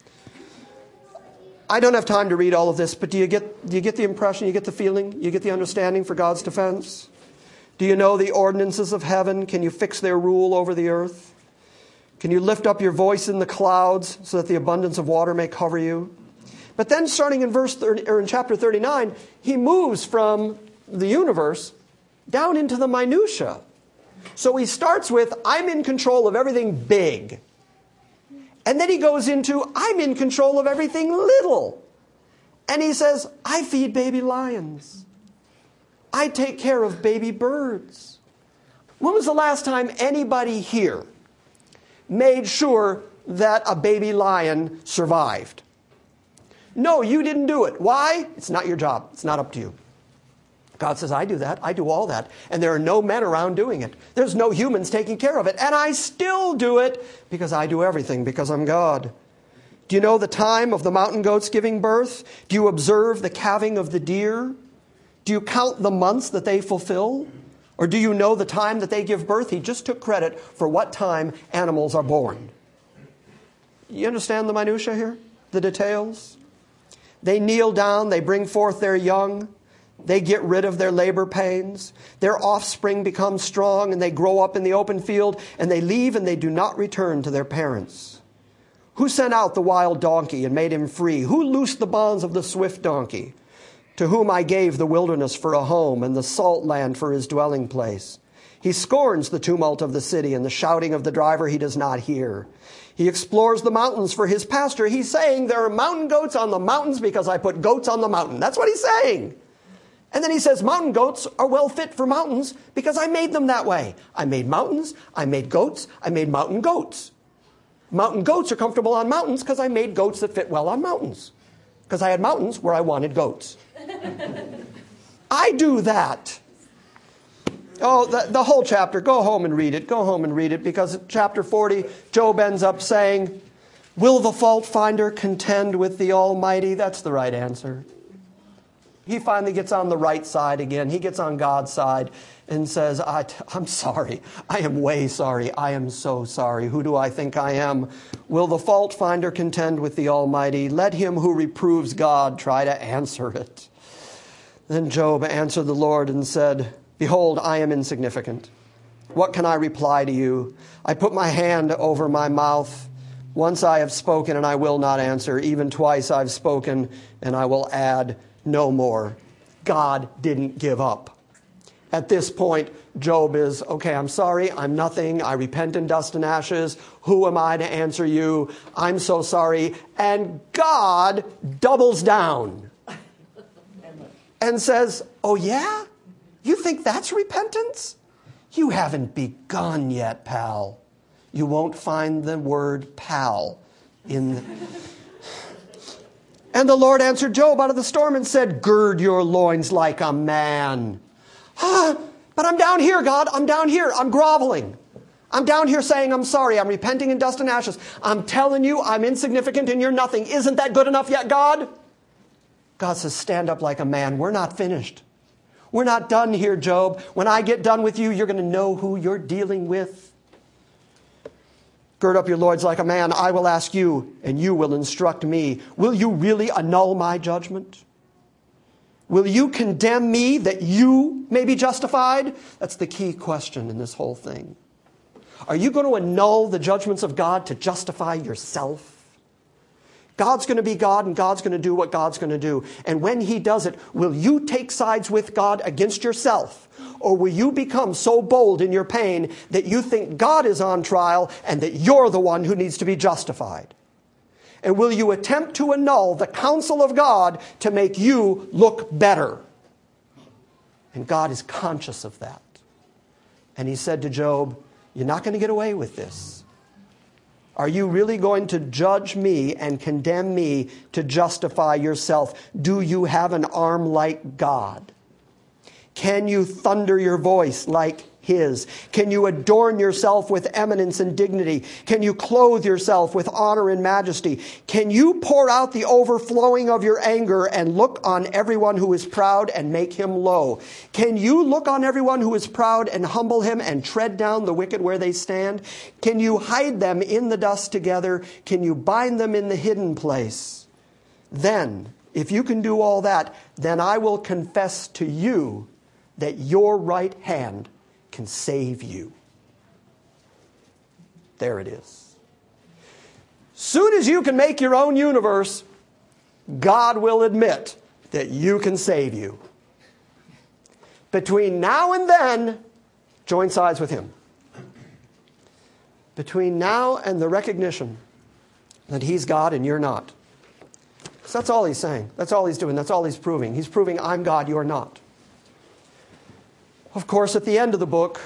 I don't have time to read all of this, but do you get the impression, you get the feeling, you get the understanding for God's defense? Do you know the ordinances of heaven? Can you fix their rule over the earth? Can you lift up your voice in the clouds so that the abundance of water may cover you? But then starting in in chapter 39, he moves from the universe down into the minutia. So he starts with, I'm in control of everything big. And then he goes into, I'm in control of everything little. And he says, I feed baby lions. I take care of baby birds. When was the last time anybody here made sure that a baby lion survived? No, you didn't do it. Why? It's not your job. It's not up to you. God says, I do that. I do all that. And there are no men around doing it. There's no humans taking care of it. And I still do it because I do everything because I'm God. Do you know the time of the mountain goats giving birth? Do you observe the calving of the deer? Do you count the months that they fulfill? Or do you know the time that they give birth? He just took credit for what time animals are born. You understand the minutia here? The details? They kneel down. They bring forth their young. They get rid of their labor pains. Their offspring become strong and they grow up in the open field and they leave and they do not return to their parents. Who sent out the wild donkey and made him free? Who loosed the bonds of the swift donkey? To whom I gave the wilderness for a home and the salt land for his dwelling place. He scorns the tumult of the city and the shouting of the driver he does not hear. He explores the mountains for his pasture. He's saying there are mountain goats on the mountains because I put goats on the mountain. That's what he's saying. And then he says, mountain goats are well fit for mountains because I made them that way. I made mountains, I made goats, I made mountain goats. Mountain goats are comfortable on mountains because I made goats that fit well on mountains. Because I had mountains where I wanted goats. I do that. Oh, the whole chapter, go home and read it. Go home and read it because chapter 40, Job ends up saying, will the fault finder contend with the Almighty? That's the right answer. He finally gets on the right side again. He gets on God's side and says, I'm sorry. I am way sorry. I am so sorry. Who do I think I am? Will the fault finder contend with the Almighty? Let him who reproves God try to answer it. Then Job answered the Lord and said, behold, I am insignificant. What can I reply to you? I put my hand over my mouth. Once I have spoken and I will not answer. Even twice I've spoken and I will add no more. God didn't give up. At this point, Job is, okay, I'm sorry, I'm nothing, I repent in dust and ashes. Who am I to answer you? I'm so sorry. And God doubles down and says, oh yeah? You think that's repentance? You haven't begun yet, pal. You won't find the word pal in And the Lord answered Job out of the storm and said, gird your loins like a man. But I'm down here, God. I'm down here. I'm groveling. I'm down here saying I'm sorry. I'm repenting in dust and ashes. I'm telling you I'm insignificant and you're nothing. Isn't that good enough yet, God? God says, stand up like a man. We're not finished. We're not done here, Job. When I get done with you, you're going to know who you're dealing with. Gird up your loins like a man. I will ask you, and you will instruct me. Will you really annul my judgment? Will you condemn me that you may be justified? That's the key question in this whole thing. Are you going to annul the judgments of God to justify yourself? God's going to be God, and God's going to do what God's going to do. And when he does it, will you take sides with God against yourself? Or will you become so bold in your pain that you think God is on trial and that you're the one who needs to be justified? And will you attempt to annul the counsel of God to make you look better? And God is conscious of that. And he said to Job, you're not going to get away with this. Are you really going to judge me and condemn me to justify yourself? Do you have an arm like God? Can you thunder your voice like his? Can you adorn yourself with eminence and dignity? Can you clothe yourself with honor and majesty? Can you pour out the overflowing of your anger and look on everyone who is proud and make him low? Can you look on everyone who is proud and humble him and tread down the wicked where they stand? Can you hide them in the dust together? Can you bind them in the hidden place? Then, if you can do all that, then I will confess to you that your right hand can save you. There it is. Soon as you can make your own universe, God will admit that you can save you. Between now and then, join sides with him. Between now and the recognition that he's God and you're not. So that's all he's saying. That's all he's doing. That's all he's proving. He's proving I'm God, you're not. Of course, at the end of the book,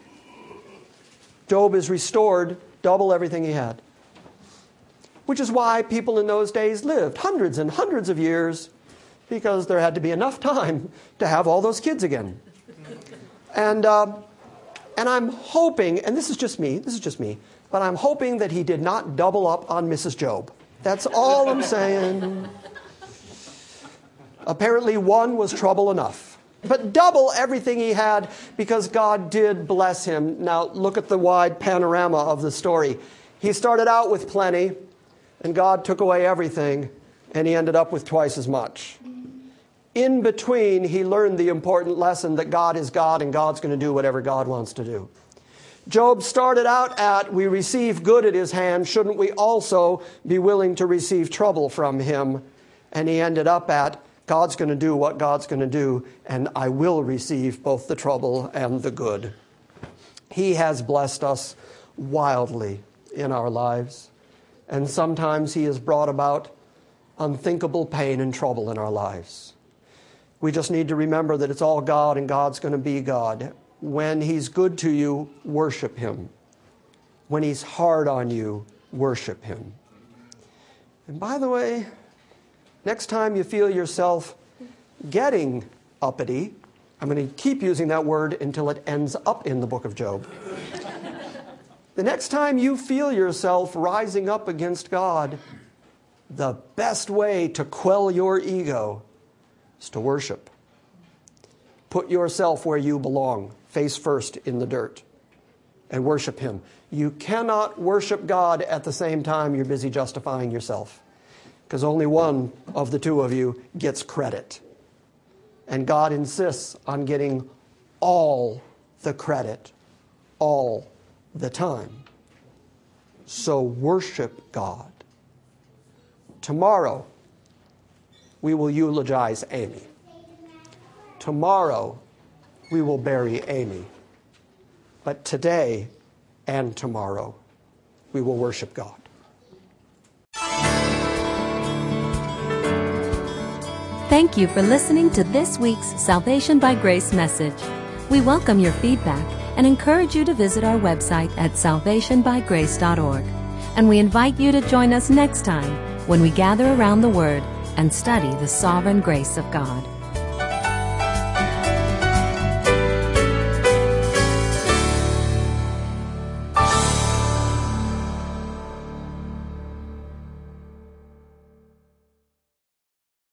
Job is restored double everything he had. Which is why people in those days lived hundreds and hundreds of years, because there had to be enough time to have all those kids again. And I'm hoping, and this is just me, but I'm hoping that he did not double up on Mrs. Job. That's all I'm saying. Apparently one was trouble enough. But double everything he had, because God did bless him. Now look at the wide panorama of the story. He started out with plenty, and God took away everything, and he ended up with twice as much. In between, he learned the important lesson that God is God, and God's going to do whatever God wants to do. Job started out at, we receive good at his hand, shouldn't we also be willing to receive trouble from him? And he ended up at, God's going to do what God's going to do, and I will receive both the trouble and the good. He has blessed us wildly in our lives, and sometimes he has brought about unthinkable pain and trouble in our lives. We just need to remember that it's all God, and God's going to be God. When he's good to you, worship him. When he's hard on you, worship him. And by the way, next time you feel yourself getting uppity, I'm going to keep using that word until it ends up in the book of Job. The next time you feel yourself rising up against God, the best way to quell your ego is to worship. Put yourself where you belong, face first in the dirt, and worship him. You cannot worship God at the same time you're busy justifying yourself, because only one of the two of you gets credit. And God insists on getting all the credit, all the time. So worship God. Tomorrow, we will eulogize Amy. Tomorrow, we will bury Amy. But today and tomorrow, we will worship God. Thank you for listening to this week's Salvation by Grace message. We welcome your feedback and encourage you to visit our website at salvationbygrace.org. And we invite you to join us next time when we gather around the Word and study the sovereign grace of God.